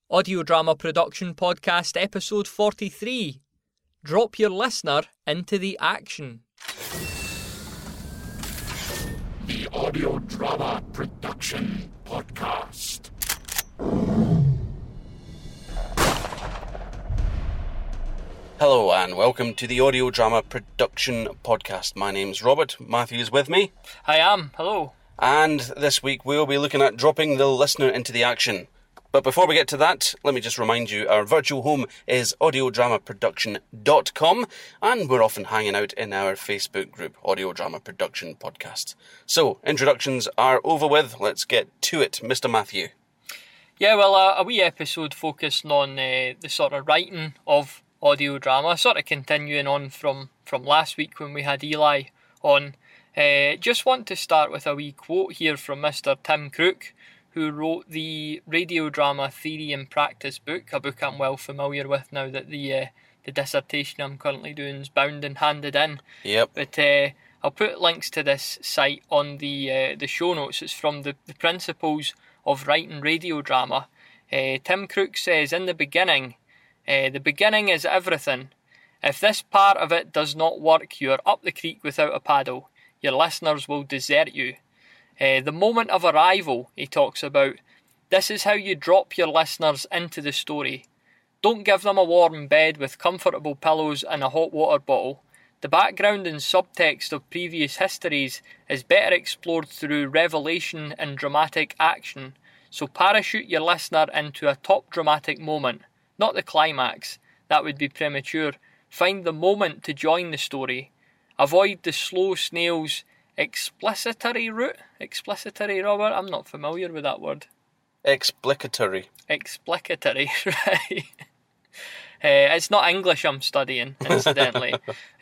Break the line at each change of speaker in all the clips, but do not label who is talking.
Audio Drama Production Podcast Episode 43. Drop your listener into the action.
The Audio Drama Production Podcast.
Hello and welcome to the Audio Drama Production Podcast. My name's Robert. Matthew's with me.
I am. Hello.
And this week we'll be looking at dropping the listener into the action. But before we get to that, let me just remind you, our virtual home is audiodramaproduction.com, and we're often hanging out in our Facebook group, Audio Drama Production Podcast. So, introductions are over with. Let's get to it, Mr. Matthew.
Yeah, well, a wee episode focusing on the sort of writing of audio drama, sort of continuing on from last week when we had Eli on. Just want to start with a wee quote here from Mr. Tim Crook, who wrote the Radio Drama Theory and Practice book, a book I'm well familiar with now that the dissertation I'm currently doing is bound and handed in.
Yep.
But I'll put links to this site on the show notes. It's from the Principles of Writing Radio Drama. Tim Crook says, in the beginning is everything. If this part of it does not work, you are up the creek without a paddle. Your listeners will desert you. The moment of arrival, he talks about. This is how you drop your listeners into the story. Don't give them a warm bed with comfortable pillows and a hot water bottle. The background and subtext of previous histories is better explored through revelation and dramatic action. So parachute your listener into a top dramatic moment, not the climax. That would be premature. Find the moment to join the story. Avoid the slow snail's explicitory route. Explicitory, Robert? I'm not familiar with that word.
Explicatory,
right. It's not English I'm studying, incidentally.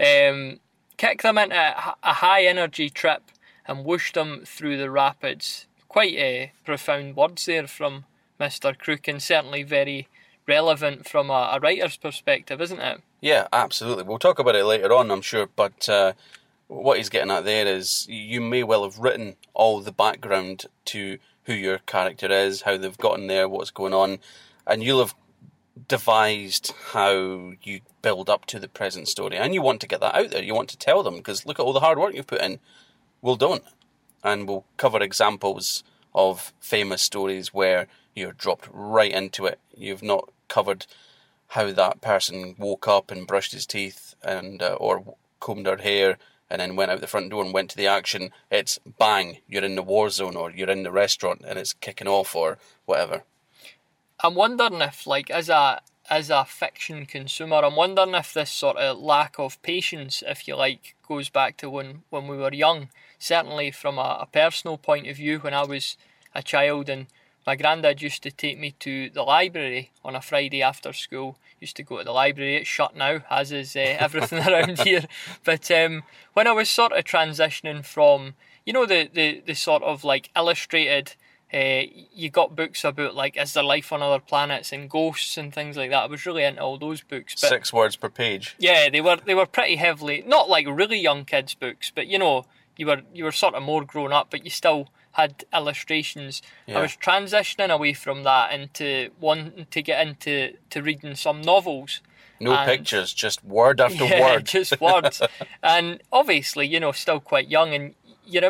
Kick them into a high-energy trip and whoosh them through the rapids. Quite profound words there from Mr. Crook, and certainly very relevant from a writer's perspective, isn't it?
Yeah, absolutely. We'll talk about it later on, I'm sure, but what he's getting at there is you may well have written all the background to who your character is, how they've gotten there, what's going on, and you'll have devised how you build up to the present story, and you want to get that out there. You want to tell them, because look at all the hard work you've put in. Well done. And we'll cover examples of famous stories where you're dropped right into it. You've not covered how that person woke up and brushed his teeth and or combed their hair and then went out the front door and went to the action. It's bang, you're in the war zone, or you're in the restaurant and it's kicking off, or whatever.
I'm wondering if, like, as a fiction consumer, I'm wondering if this sort of lack of patience, if you like, goes back to when we were young. Certainly from a personal point of view, when I was a child and my granddad used to take me to the library on a Friday after school. Used to go to the library. It's shut now, as is everything around here. But when I was sort of transitioning from, you know, the sort of like illustrated, you got books about like Is There Life on Other Planets and ghosts and things like that. I was really into all those books. But
6 words per page.
Yeah, they were pretty heavily, not like really young kids' books, but you know, you were sort of more grown up, but you still had illustrations. Yeah. I was transitioning away from that into wanting to get into reading some novels.
No pictures, just word after word.
Just words. And obviously, you know, still quite young, and you're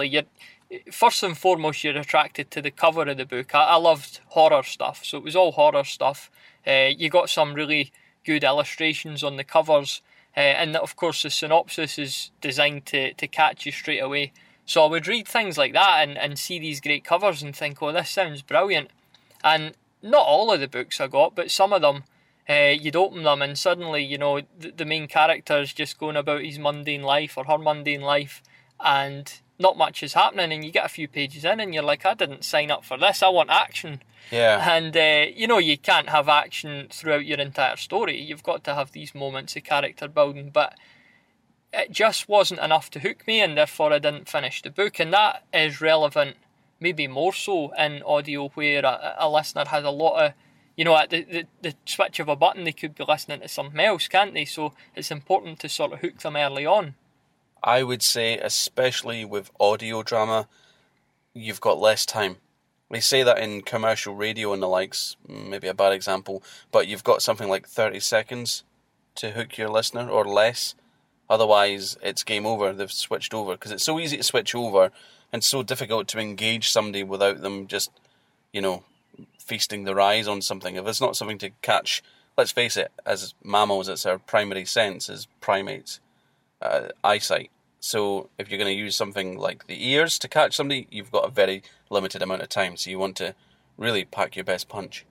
first and foremost, you're attracted to the cover of the book. I loved horror stuff, so it was all horror stuff. You got some really good illustrations on the covers, and of course the synopsis is designed to catch you straight away. So I would read things like that and see these great covers and think, oh, this sounds brilliant. And not all of the books I got, but some of them, you'd open them and suddenly, you know, the main character is just going about his mundane life or her mundane life, and not much is happening, and you get a few pages in and you're like, I didn't sign up for this, I want action.
Yeah.
And, you know, you can't have action throughout your entire story. You've got to have these moments of character building, but it just wasn't enough to hook me, and therefore I didn't finish the book. And that is relevant, maybe more so in audio, where a listener has a lot of, you know, at the switch of a button, they could be listening to something else, can't they? So it's important to sort of hook them early on.
I would say, especially with audio drama, you've got less time. They say that in commercial radio and the likes, maybe a bad example, but you've got something like 30 seconds to hook your listener or less. Otherwise, it's game over. They've switched over because it's so easy to switch over and so difficult to engage somebody without them just, feasting their eyes on something. If it's not something to catch, let's face it, as mammals, it's our primary sense as primates, eyesight. So if you're going to use something like the ears to catch somebody, you've got a very limited amount of time. So you want to really pack your best punch.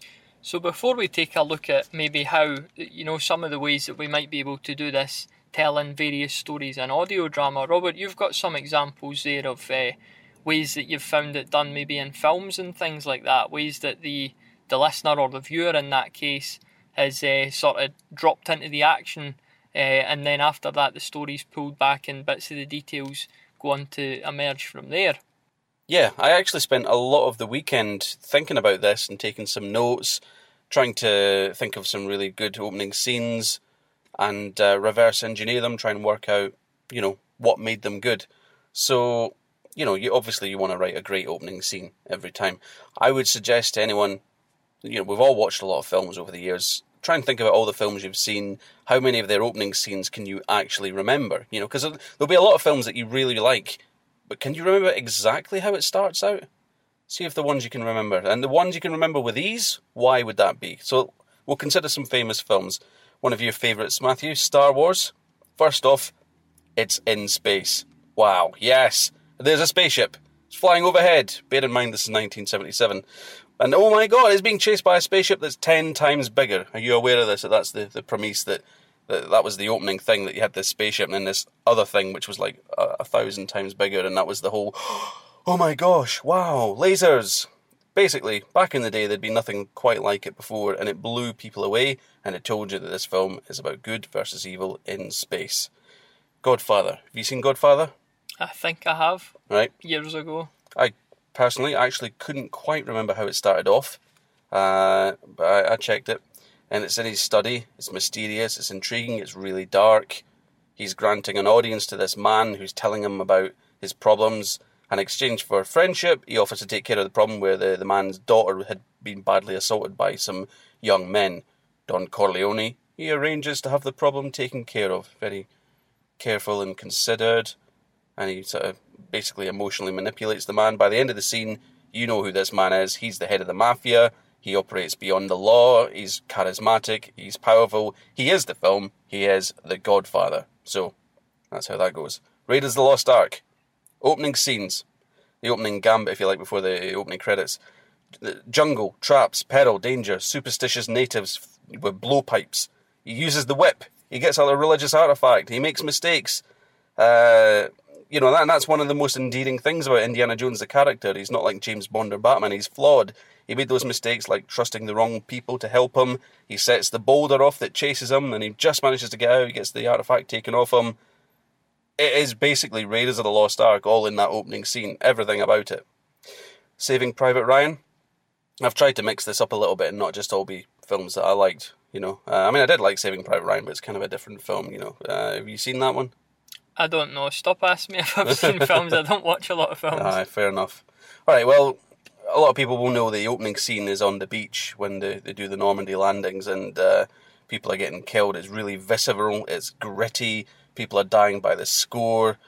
So before we take a look at maybe how, some of the ways that we might be able to do this, telling various stories in audio drama, Robert, you've got some examples there of ways that you've found it done maybe in films and things like that, ways that the listener or the viewer in that case has sort of dropped into the action, and then after that the story's pulled back and bits of the details go on to emerge from there.
Yeah, I actually spent a lot of the weekend thinking about this and taking some notes, trying to think of some really good opening scenes and reverse engineer them, try and work out, what made them good. So, you obviously want to write a great opening scene every time. I would suggest to anyone, we've all watched a lot of films over the years. Try and think about all the films you've seen. How many of their opening scenes can you actually remember? Because there'll be a lot of films that you really like, but can you remember exactly how it starts out? See if the ones you can remember. And the ones you can remember with ease, why would that be? So we'll consider some famous films. One of your favourites, Matthew, Star Wars. First off, it's in space. Wow, yes. There's a spaceship. It's flying overhead. Bear in mind this is 1977. And oh my god, it's being chased by a spaceship that's 10 times bigger. Are you aware of this? That's the premise that was the opening thing, that you had this spaceship and then this other thing which was like 1,000 times bigger, and that was the whole, oh my gosh, wow, lasers. Basically, back in the day there'd been nothing quite like it before, and it blew people away, and it told you that this film is about good versus evil in space. Godfather. Have you seen Godfather?
I think I have.
Right.
Years ago.
I personally actually couldn't quite remember how it started off, but I checked it, and it's in his study. It's mysterious, it's intriguing, it's really dark. He's granting an audience to this man who's telling him about his problems. In exchange for friendship, he offers to take care of the problem where the man's daughter had been badly assaulted by some young men. Don Corleone, he arranges to have the problem taken care of. Very careful and considered. And he sort of basically emotionally manipulates the man. By the end of the scene, you know who this man is. He's the head of the mafia. He operates beyond the law. He's charismatic. He's powerful. He is the film. He is the Godfather. So, that's how that goes. Raiders of the Lost Ark. Opening scenes. The opening gambit, if you like, before the opening credits. The jungle, traps, peril, danger, superstitious natives with blowpipes. He uses the whip. He gets out a religious artifact. He makes mistakes. That's one of the most endearing things about Indiana Jones, the character. He's not like James Bond or Batman. He's flawed. He made those mistakes like trusting the wrong people to help him. He sets the boulder off that chases him, and he just manages to get out. He gets the artifact taken off him. It is basically Raiders of the Lost Ark, all in that opening scene. Everything about it. Saving Private Ryan. I've tried to mix this up a little bit and not just all be films that I liked, I did like Saving Private Ryan, but it's kind of a different film, Have you seen that one?
I don't know. Stop asking me if I've seen films. I don't watch a lot of films.
Aye, fair enough. Alright, well, a lot of people will know the opening scene is on the beach when they do the Normandy landings, and people are getting killed. It's really visceral, it's gritty, people are dying by the score.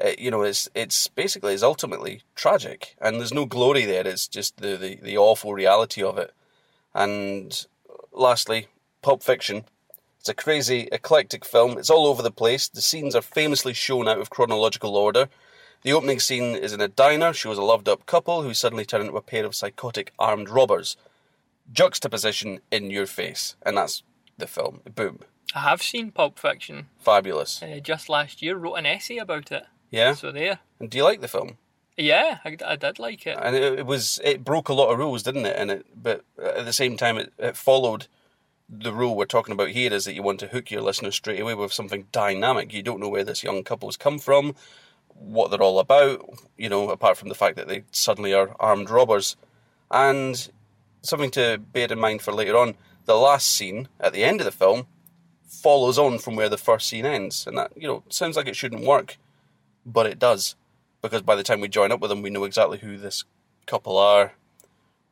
It's ultimately tragic, and there's no glory there. It's just the awful reality of it. And lastly, Pulp Fiction. It's a crazy, eclectic film. It's all over the place. The scenes are famously shown out of chronological order. The opening scene is in a diner, shows a loved-up couple who suddenly turn into a pair of psychotic armed robbers. Juxtaposition in your face, and that's the film. Boom.
I have seen Pulp Fiction.
Fabulous.
Just last year, wrote an essay about it.
Yeah?
So there.
And do you like the film?
Yeah, I did like it.
And it broke a lot of rules, didn't it? But at the same time, it followed the rule we're talking about here, is that you want to hook your listeners straight away with something dynamic. You don't know where this young couple's come from, what they're all about, apart from the fact that they suddenly are armed robbers. And something to bear in mind for later on, the last scene at the end of the film follows on from where the first scene ends. And that, sounds like it shouldn't work, but it does. Because by the time we join up with them, we know exactly who this couple are,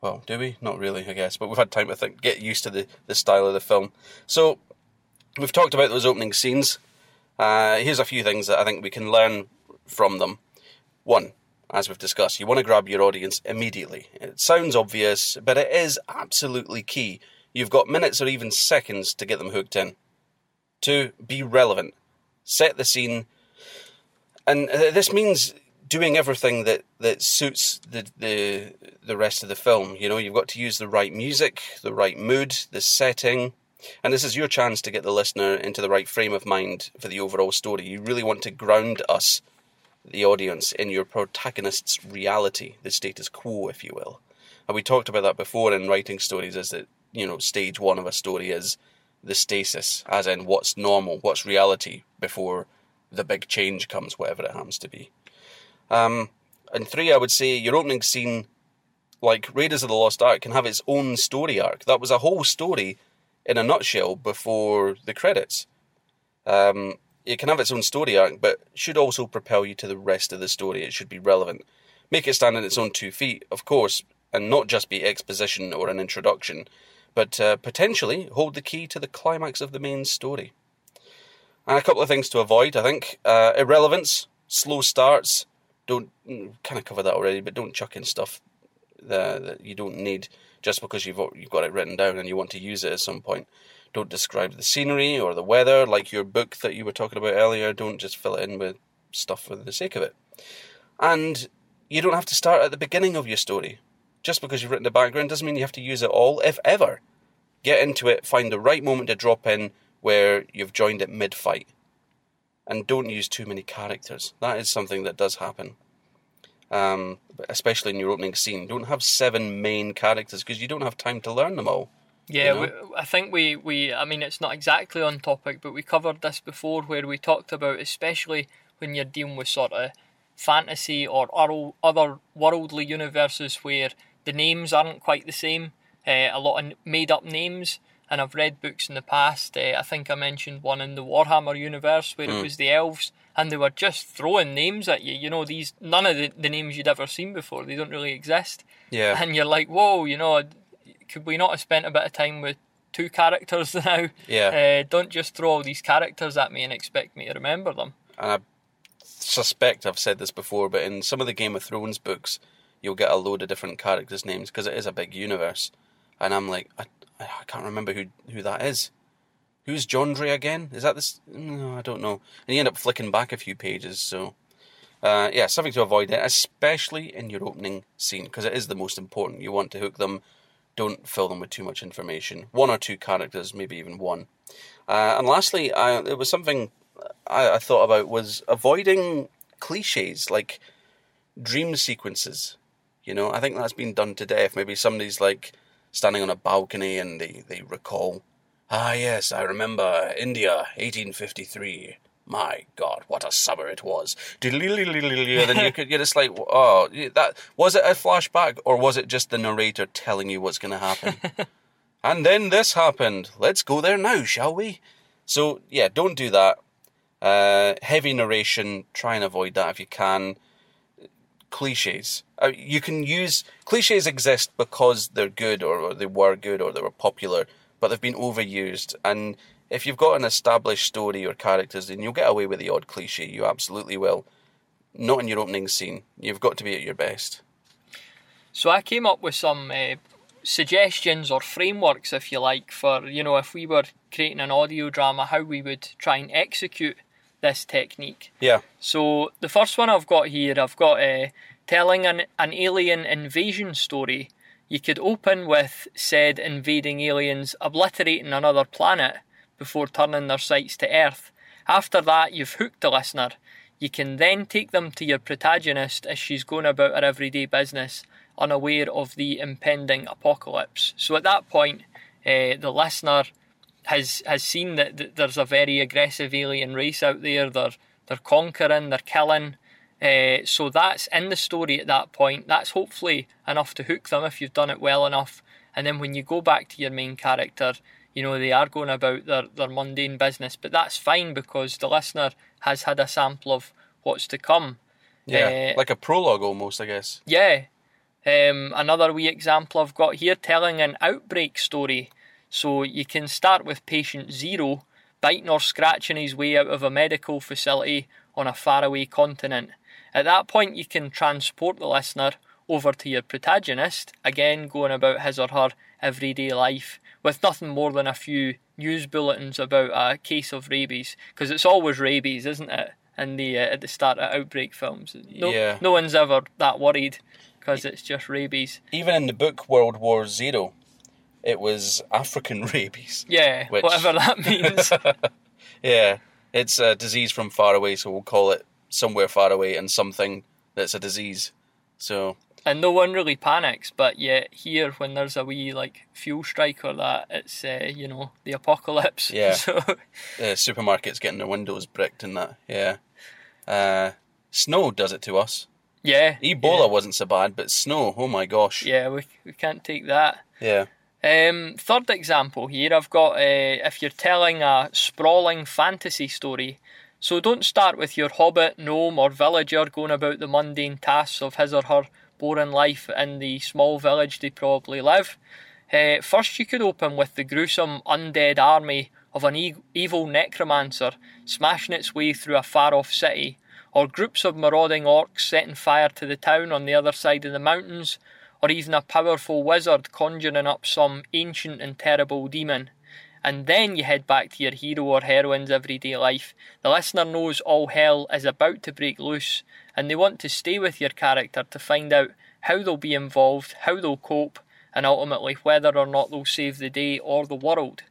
Well, do we? Not really, I guess. But we've had time to get used to the style of the film. So, we've talked about those opening scenes. Here's a few things that I think we can learn from them. One, as we've discussed, you want to grab your audience immediately. It sounds obvious, but it is absolutely key. You've got minutes or even seconds to get them hooked in. 2, be relevant. Set the scene. And this means doing everything that suits the rest of the film. You know, you've got to use the right music, the right mood, the setting. And this is your chance to get the listener into the right frame of mind for the overall story. You really want to ground us, the audience, in your protagonist's reality, the status quo, if you will. And we talked about that before in writing stories, is that, you know, stage 1 of a story is the stasis, as in what's normal, what's reality, before the big change comes, whatever it happens to be. And 3, I would say your opening scene, like Raiders of the Lost Ark, can have its own story arc. That was a whole story in a nutshell before the credits. It can have its own story arc, but should also propel you to the rest of the story. It should be relevant. Make it stand on its own 2 feet, of course, and not just be exposition or an introduction, but potentially hold the key to the climax of the main story. And a couple of things to avoid, I think. Irrelevance, slow starts. Don't, kind of cover that already, but don't chuck in stuff that you don't need just because you've got it written down and you want to use it at some point. Don't describe the scenery or the weather like your book that you were talking about earlier. Don't just fill it in with stuff for the sake of it. And you don't have to start at the beginning of your story. Just because you've written the background doesn't mean you have to use it all, if ever. Get into it, find the right moment to drop in where you've joined it mid-fight. And don't use too many characters. That is something that does happen. Especially in your opening scene. Don't have 7 main characters because you don't have time to learn them all.
Yeah,
you know?
I think I mean, it's not exactly on topic, but we covered this before where we talked about, especially when you're dealing with sort of fantasy or other worldly universes where the names aren't quite the same, a lot of made-up names. And I've read books in the past, I think I mentioned one in the Warhammer universe where it was the elves, and they were just throwing names at you. You know, none of the names you'd ever seen before, they don't really exist.
Yeah.
And you're like, whoa, you know, could we not have spent a bit of time with 2 characters now?
Yeah.
Don't just throw all these characters at me and expect me to remember them.
And I suspect I've said this before, but in some of the Game of Thrones books, you'll get a load of different characters' names because it is a big universe. And I'm like, I can't remember who that is. Who's Jondre again? Is that this? No, I don't know. And you end up flicking back a few pages, so... yeah, something to avoid it, especially in your opening scene, because it is the most important. You want to hook them. Don't fill them with too much information. 1 or 2 characters, maybe even 1. And lastly, it was something I thought about was avoiding cliches, like dream sequences. You know, I think that's been done to death. Maybe somebody's like standing on a balcony and they recall, yes, I remember India, 1853. My God, what a summer it was. And then you're just like, oh, that was it a flashback or was it just the narrator telling you what's going to happen? And then this happened. Let's go there now, shall we? So, yeah, don't do that. Heavy narration, try and avoid that if you can. Cliches. You can use... Cliches exist because they're good or they were good or they were popular, but they've been overused. And if you've got an established story or characters, then you'll get away with the odd cliche. You absolutely will. Not in your opening scene. You've got to be at your best.
So I came up with some suggestions or frameworks, if you like, for, you know, if we were creating an audio drama, how we would try and execute this technique.
Yeah.
So the first one I've got here, I've got telling an alien invasion story. You could open with said invading aliens obliterating another planet before turning their sights to Earth. After that, you've hooked the listener. You can then take them to your protagonist as she's going about her everyday business, unaware of the impending apocalypse. So at that point, the listener has seen that there's a very aggressive alien race out there. They're conquering, they're killing. So that's in the story at that point. That's hopefully enough to hook them if you've done it well enough. And then when you go back to your main character, you know, they are going about their mundane business. But that's fine because the listener has had a sample of what's to come.
Yeah, like a prologue almost, I guess.
Yeah. Another wee example I've got here, telling an outbreak story. So you can start with patient 0 biting or scratching his way out of a medical facility on a faraway continent. At that point you can transport the listener over to your protagonist, again going about his or her everyday life with nothing more than a few news bulletins about a case of rabies, because it's always rabies, isn't it, in the at the start of outbreak films. No one's ever that worried because it's just rabies.
Even in the book World War Zero, it was African rabies.
Yeah, whatever that means.
Yeah, it's a disease from far away, so we'll call it somewhere far away and something that's a disease. So.
And no one really panics, but yet here, when there's a wee fuel strike or that, it's the apocalypse.
Yeah.
So
supermarkets getting their windows bricked and that. Yeah. Snow does it to us.
Yeah.
Ebola wasn't so bad, but snow, oh my gosh.
Yeah, we can't take that.
Yeah.
Third example here, I've got if you're telling a sprawling fantasy story. So don't start with your hobbit, gnome or villager going about the mundane tasks of his or her boring life in the small village they probably live. First you could open with the gruesome undead army of an evil necromancer smashing its way through a far-off city, or groups of marauding orcs setting fire to the town on the other side of the mountains, or even a powerful wizard conjuring up some ancient and terrible demon. And then you head back to your hero or heroine's everyday life. The listener knows all hell is about to break loose, and they want to stay with your character to find out how they'll be involved, how they'll cope, and ultimately whether or not they'll save the day or the world.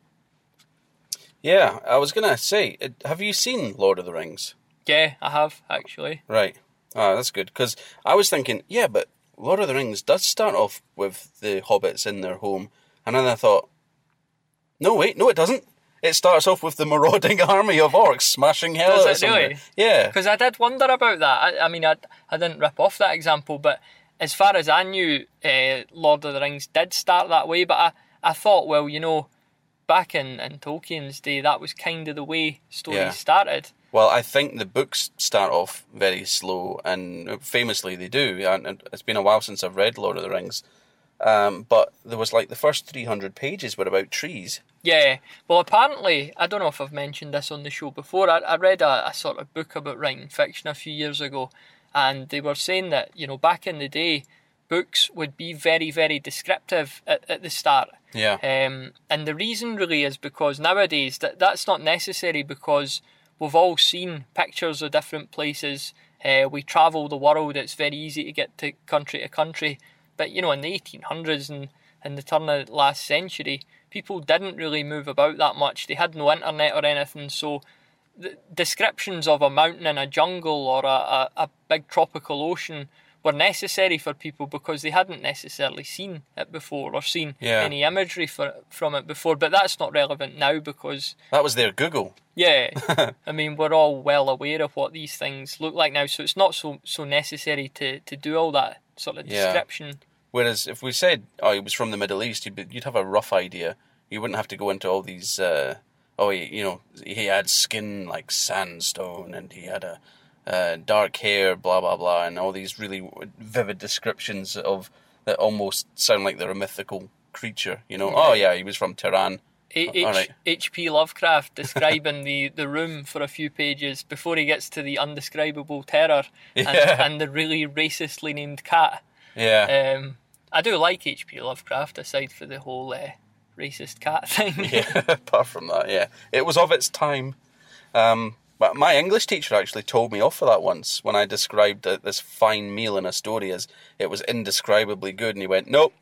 Yeah, I was going to say, have you seen Lord of the Rings?
Yeah, I have, actually.
Right. That's good, because I was thinking, yeah, but Lord of the Rings does start off with the hobbits in their home, and then I thought, no, it doesn't. It starts off with the marauding army of orcs smashing hell out of somewhere.
Really?
Yeah.
Because I did wonder about that. I mean, I didn't rip off that example, but as far as I knew, Lord of the Rings did start that way, but I thought, well, back in Tolkien's day, that was kind of the way stories started.
Well, I think the books start off very slow, and famously they do. And it's been a while since I've read Lord of the Rings. But there was the first 300 pages were about trees.
Yeah, well apparently, I don't know if I've mentioned this on the show before, I read a sort of book about writing fiction a few years ago, and they were saying that, back in the day, books would be very, very descriptive at the start.
Yeah.
And the reason really is because nowadays that's not necessary, because we've all seen pictures of different places, we travel the world, it's very easy to get to country. But, in the 1800s and the turn of last century, people didn't really move about that much. They had no internet or anything, so the descriptions of a mountain in a jungle or a big tropical ocean were necessary for people because they hadn't necessarily seen it before or seen any imagery from it before. But that's not relevant now because...
That was their Google.
Yeah. I mean, we're all well aware of what these things look like now, so it's not so necessary to do all that sort of description. Yeah.
Whereas if we said, he was from the Middle East, you'd have a rough idea. You wouldn't have to go into all these, he had skin like sandstone and he had a dark hair, blah, blah, blah, and all these really vivid descriptions that almost sound like they're a mythical creature, he was from Tehran.
H.P. Lovecraft describing the room for a few pages before he gets to the undescribable terror and the really racistly named cat.
Yeah.
I do like H.P. Lovecraft, aside for the whole racist cat thing.
Yeah, apart from that, yeah. It was of its time. But my English teacher actually told me off for that once when I described this fine meal in a story as it was indescribably good, and he went, nope.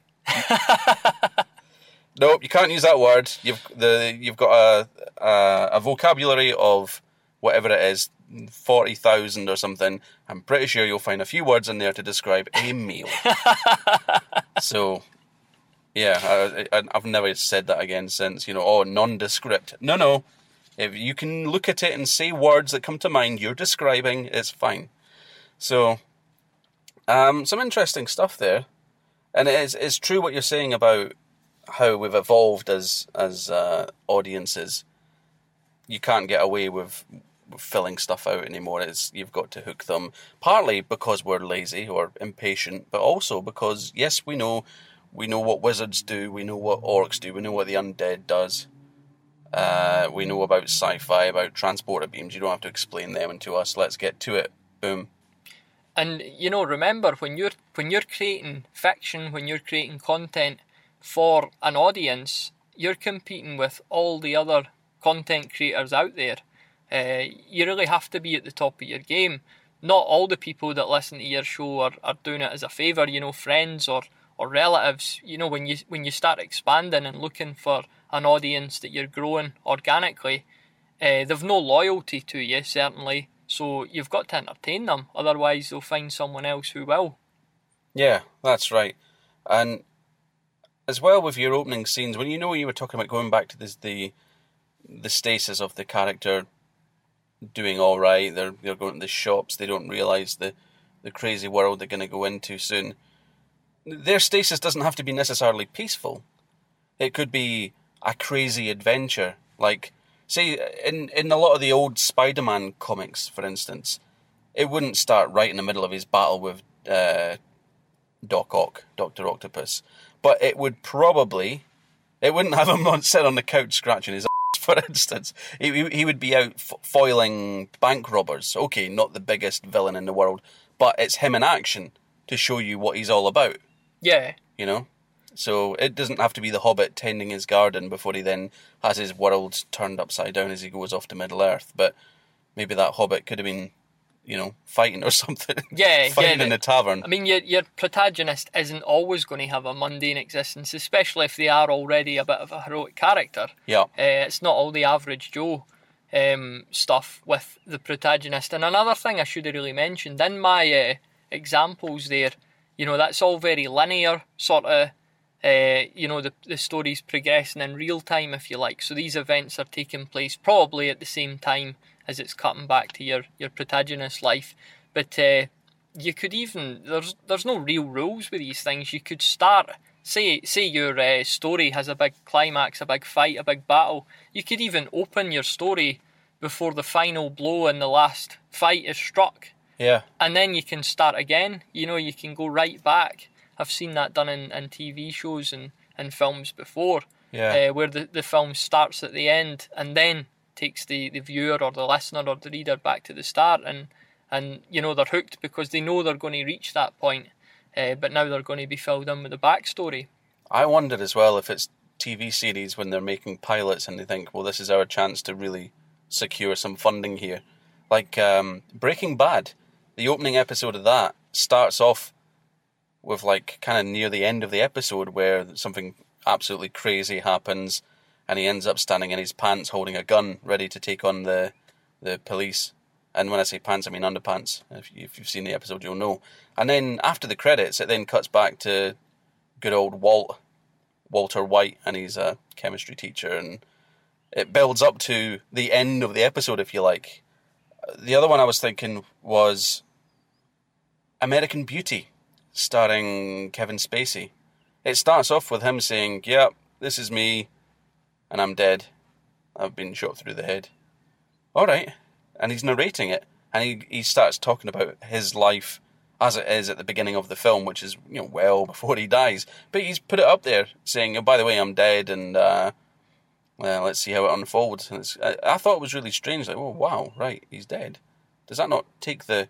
Nope, you can't use that word. You've got a vocabulary of whatever it is, 40,000 or something. I'm pretty sure you'll find a few words in there to describe a meal. So, yeah, I've never said that again since. Nondescript. No. If you can look at it and say words that come to mind, you're describing. It's fine. So, some interesting stuff there, and it's true what you're saying about how we've evolved as audiences. You can't get away with filling stuff out anymore. You've got to hook them, partly because we're lazy or impatient, but also because, yes, we know what wizards do, we know what orcs do, we know what the undead does. We know about sci-fi, about transporter beams. You don't have to explain them to us. Let's get to it. Boom.
And remember, when you're creating fiction, when you're creating content for an audience, you're competing with all the other content creators out there. You really have to be at the top of your game. Not all the people that listen to your show are doing it as a favour. Friends or relatives. When you start expanding and looking for an audience that you're growing organically, they've no loyalty to you, certainly. So you've got to entertain them. Otherwise, they'll find someone else who will.
Yeah, that's right. And as well with your opening scenes, when you were talking about going back to the stasis of the character doing all right, they're going to the shops, they don't realise the crazy world they're going to go into soon. Their stasis doesn't have to be necessarily peaceful. It could be a crazy adventure. Like, say, in a lot of the old Spider-Man comics, for instance, it wouldn't start right in the middle of his battle with Doc Ock, Dr. Octopus. But it wouldn't have him sit on the couch scratching his ass, for instance. He would be out foiling bank robbers. Okay, not the biggest villain in the world, but it's him in action to show you what he's all about.
Yeah.
So it doesn't have to be the Hobbit tending his garden before he then has his world turned upside down as he goes off to Middle-earth. But maybe that Hobbit could have been, fighting or something.
Yeah,
fighting in the tavern.
I mean, your protagonist isn't always going to have a mundane existence, especially if they are already a bit of a heroic character.
Yeah.
It's not all the average Joe stuff with the protagonist. And another thing I should have really mentioned, in my examples there, that's all very linear, sort of, the story's progressing in real time, if you like. So these events are taking place probably at the same time as it's cutting back to your protagonist's life. But you could even, there's no real rules with these things. You could start, say your story has a big climax, a big fight, a big battle. You could even open your story before the final blow in the last fight is struck.
Yeah.
And then you can start again. You can go right back. I've seen that done in TV shows and films before.
Yeah.
Where the film starts at the end and then takes the viewer or the listener or the reader back to the start, and they're hooked because they know they're going to reach that point, but now they're going to be filled in with the backstory.
I wonder as well if it's TV series when they're making pilots and they think, well, this is our chance to really secure some funding here. Like Breaking Bad, the opening episode of that starts off with kind of near the end of the episode where something absolutely crazy happens and he ends up standing in his pants holding a gun ready to take on the police. And when I say pants, I mean underpants. If you've seen the episode, you'll know. And then after the credits, it then cuts back to good old Walter White, and he's a chemistry teacher, and it builds up to the end of the episode, if you like. The other one I was thinking was American Beauty, starring Kevin Spacey. It starts off with him saying, "Yep, this is me, and I'm dead. I've been shot through the head." All right. And he's narrating it, and he starts talking about his life as it is at the beginning of the film, which is, well before he dies. But he's put it up there saying, "Oh, by the way, I'm dead, and let's see how it unfolds." And I thought it was really strange. Like, oh wow, right, he's dead. Does that not take the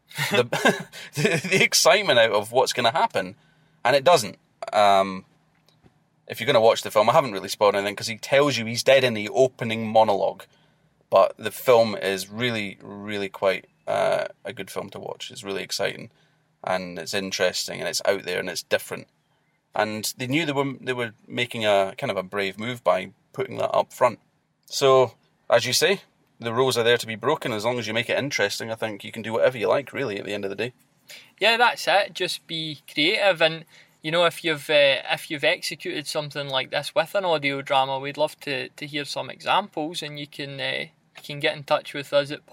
the excitement out of what's going to happen? And it doesn't. If you're going to watch the film, I haven't really spoiled anything because he tells you he's dead in the opening monologue. But the film is really, really quite a good film to watch. It's really exciting, and it's interesting, and it's out there, and it's different. And they knew they were making a kind of a brave move by putting that up front. So, as you say, the rules are there to be broken. As long as you make it interesting, I think you can do whatever you like, really, at the end of the day. Yeah,
that's it. Just be creative, and if you've executed something like this with an audio drama, we'd love to hear some examples, and you can get in touch with us at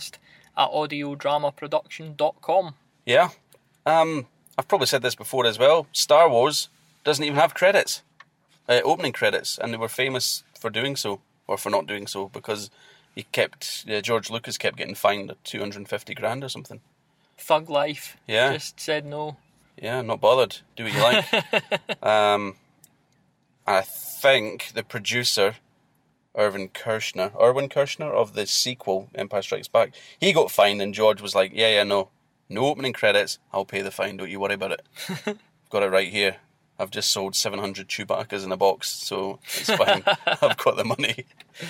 podcast@audiodramaproduction.com.
Yeah. I've probably said this before as well. Star Wars doesn't even have credits, opening credits, and they were famous for doing so, or for not doing so, because George Lucas kept getting fined $250,000 or something.
Thug life.
Yeah.
Just said no.
Yeah, not bothered. Do what you like. I think the producer, Irwin Kershner of the sequel, Empire Strikes Back, he got fined, and George was like, no opening credits, I'll pay the fine, don't you worry about it. I've got it right here. I've just sold 700 Chewbacca's in a box, so it's fine. I've got the money.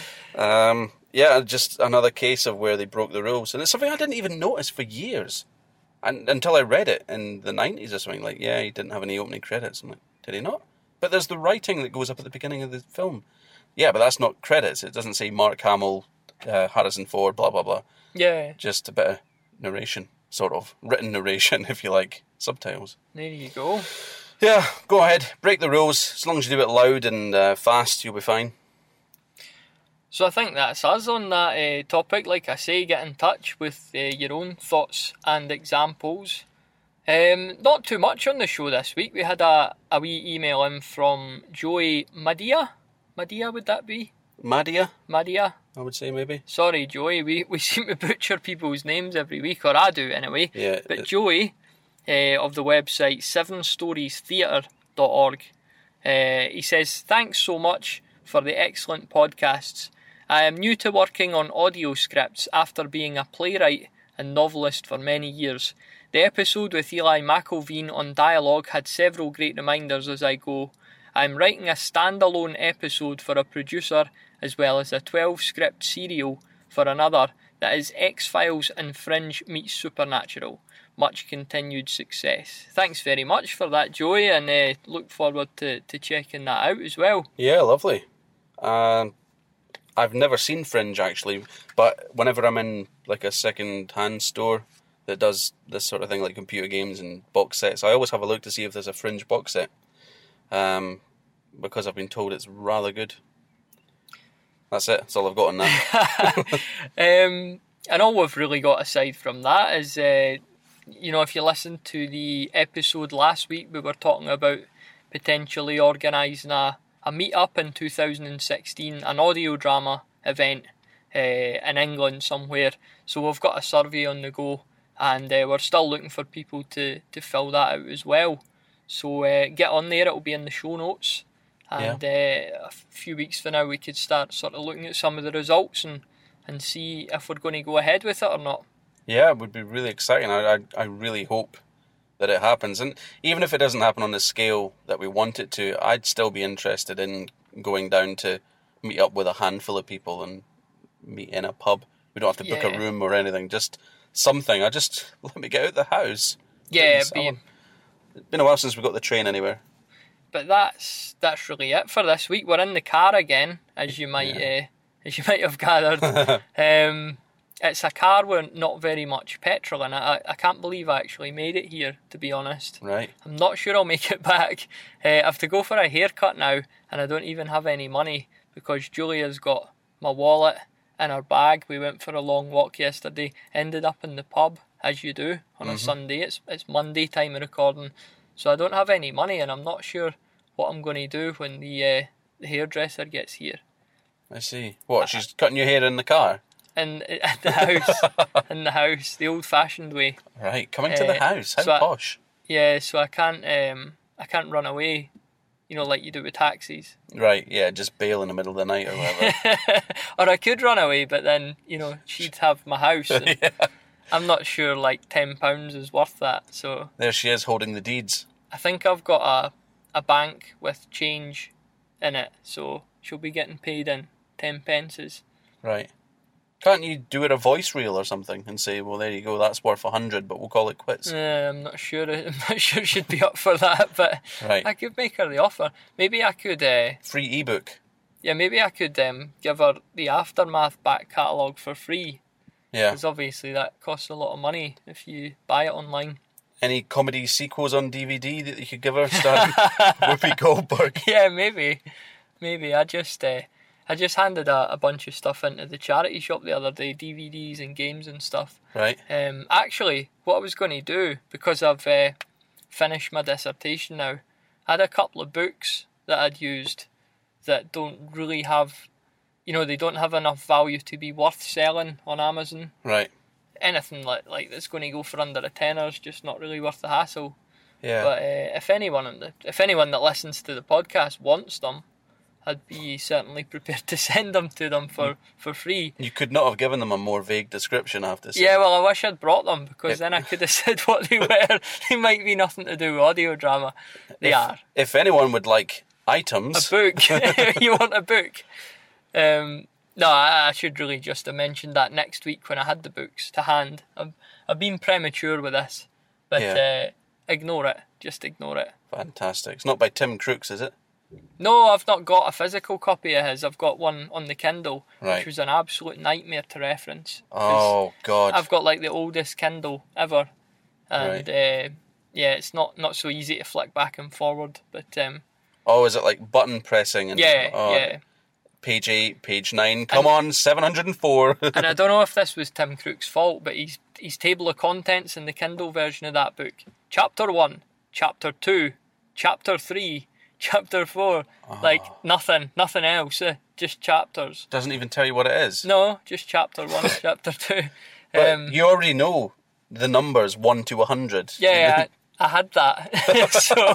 Just another case of where they broke the rules. And it's something I didn't even notice for years. And until I read it in the 90s or something, like, he didn't have any opening credits. I'm like, did he not? But there's the writing that goes up at the beginning of the film. Yeah, but that's not credits. It doesn't say Mark Hamill, Harrison Ford, blah, blah, blah.
Yeah.
Just a bit of narration, sort of. Written narration, if you like. Subtitles.
There you go.
Yeah, go ahead. Break the rules. As long as you do it loud and fast, you'll be fine.
So I think that's us on that topic. Like I say, get in touch with your own thoughts and examples. Not too much on the show this week. We had a wee email in from Joey Madia. Madia, would that be?
Madia,
I
would say, maybe.
Sorry, Joey. We seem to butcher people's names every week, or I do anyway.
Yeah.
But Joey, of the website 7storiestheatre.org, he says, thanks so much for the excellent podcasts. I am new to working on audio scripts after being a playwright and novelist for many years. The episode with Eli McElveen on dialogue had several great reminders as I go. I am writing a standalone episode for a producer as well as a 12-script serial for another that is X-Files and Fringe meets Supernatural. Much continued success. Thanks very much for that, Joey, and look forward to checking that out as well.
Yeah, lovely. I've never seen Fringe, actually, but whenever I'm in like a second-hand store that does this sort of thing, like computer games and box sets, I always have a look to see if there's a Fringe box set, because I've been told it's rather good. That's it. That's all I've got on that.
And all we've really got aside from that is, if you listened to the episode last week, we were talking about potentially organising a meet-up in 2016, an audio drama event in England somewhere. So we've got a survey on the go, and we're still looking for people to fill that out as well. So get on there, it'll be in the show notes. And a few weeks from now we could start sort of looking at some of the results and see if we're going to go ahead with it or not. Yeah,
it would be really exciting. I really hope that it happens. And even if it doesn't happen on the scale that we want it to, I'd still be interested in going down to meet up with a handful of people and meet in a pub. We don't have to book a room or anything, just something. Let me get out of the house.
Yeah,
it's been a while since we got the train anywhere.
But that's really it for this week. We're in the car again, as you might have gathered. It's a car with not very much petrol in it. I can't believe I actually made it here, to be honest.
Right.
I'm not sure I'll make it back. I have to go for a haircut now, and I don't even have any money because Julia's got my wallet in her bag. We went for a long walk yesterday, ended up in the pub, as you do, on a Sunday. It's Monday time of recording, so I don't have any money, and I'm not sure what I'm going to do when the hairdresser gets here.
I see. What, she's cutting your hair in the car?
In the house, in the house, the old-fashioned way.
Right, coming to the house. How posh.
So I can't run away, like you do with taxis.
Right, yeah, just bail in the middle of the night or whatever.
Or I could run away, but then she'd have my house. And I'm not sure like £10 is worth that. So
there she is holding the deeds.
I think I've got a bank with change in it, so she'll be getting paid in 10 pences.
Right. Can't you do it a voice reel or something and say, well, there you go, that's worth 100, but we'll call it quits?
I'm not sure she'd be up for that, but right. I could make her the offer. Maybe I could...
free ebook.
Yeah, maybe I could give her the Aftermath back catalogue for free.
Yeah.
Because obviously that costs a lot of money if you buy it online.
Any comedy sequels on DVD that you could give her, starring Whoopi Goldberg?
Yeah, maybe. I just handed a bunch of stuff into the charity shop the other day, DVDs and games and stuff.
Right.
Actually, what I was going to do, because I've finished my dissertation now, I had a couple of books that I'd used that don't really have, they don't have enough value to be worth selling on Amazon.
Right.
Anything like that's going to go for under a tenner is just not really worth the hassle.
Yeah.
But if anyone that listens to the podcast wants them, I'd be certainly prepared to send them to them for free.
You could not have given them a more vague description, I have to say.
Yeah, well, I wish I'd brought them, because then I could have said what they were. They might be nothing to do with audio drama. They are.
If anyone would like items...
A book. You want a book? No, I should really just have mentioned that next week when I had the books to hand. I've been premature with this, but ignore it. Just ignore it.
Fantastic. It's not by Tim Crooks, is it?
No, I've not got a physical copy of his. I've got one on the Kindle,
right.
which was an absolute nightmare to reference.
Oh, God.
I've got like the oldest Kindle ever. And
right.
It's not so easy to flick back and forward. But
is it like button pressing? And,
yeah.
Page 8, page 9, come on, 704.
And I don't know if this was Tim Crook's fault, but his table of contents in the Kindle version of that book: Chapter 1, Chapter 2, Chapter 3, Chapter 4, like nothing else, just chapters.
Doesn't even tell you what it is.
No, just Chapter 1, Chapter 2.
But you already know the numbers 1 to 100.
Yeah, I had that.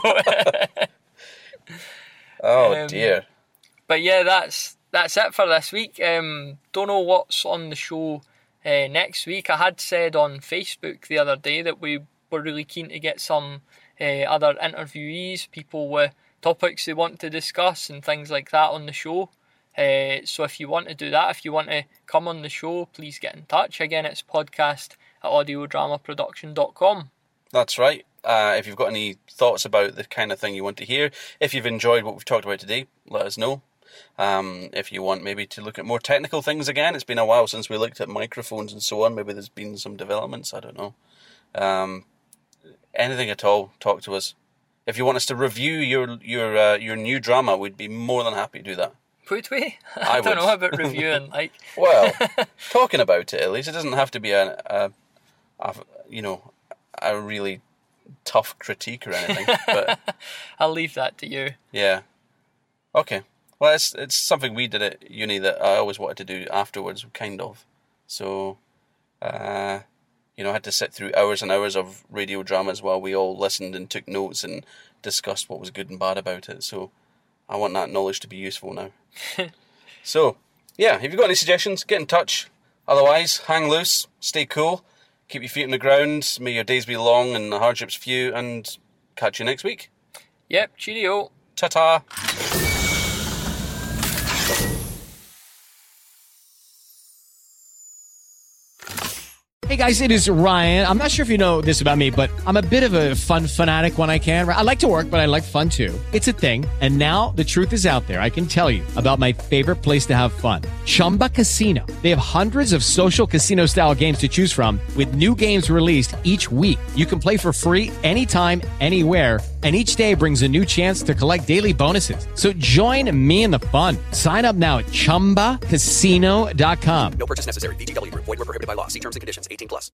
So.
Dear.
But yeah, that's it for this week. Don't know what's on the show next week. I had said on Facebook the other day that we were really keen to get some other interviewees, people with topics they want to discuss and things like that on the show. So if you want to do that, if you want to come on the show, please get in touch. Again, it's podcast@audiodramaproduction.com.
That's right. If you've got any thoughts about the kind of thing you want to hear, if you've enjoyed what we've talked about today, let us know. If you want maybe to look at more technical things again, it's been a while since we looked at microphones and so on. Maybe there's been some developments, I don't know. Anything at all, talk to us. If you want us to review your new drama, we'd be more than happy to do that.
Would we? I don't know about reviewing.
Well, talking about it at least. It doesn't have to be a really tough critique or anything. But
I'll leave that to you.
Yeah. Okay. Well, it's something we did at uni that I always wanted to do afterwards, kind of. So, I had to sit through hours and hours of radio dramas while we all listened and took notes and discussed what was good and bad about it. So, I want that knowledge to be useful now. So, yeah, if you've got any suggestions, get in touch. Otherwise, hang loose, stay cool, keep your feet on the ground, may your days be long and the hardships few, and catch you next week.
Yep, cheerio.
Ta-ta.
Hey guys, it is Ryan. I'm not sure if you know this about me, but I'm a bit of a fun fanatic when I can. I like to work, but I like fun too. It's a thing. And now the truth is out there. I can tell you about my favorite place to have fun. Chumba Casino. They have hundreds of social casino style games to choose from with new games released each week. You can play for free anytime, anywhere. And each day brings a new chance to collect daily bonuses. So join me in the fun. Sign up now at ChumbaCasino.com.
No purchase necessary. VGW Group. Void where prohibited by law. See terms and conditions. 18+.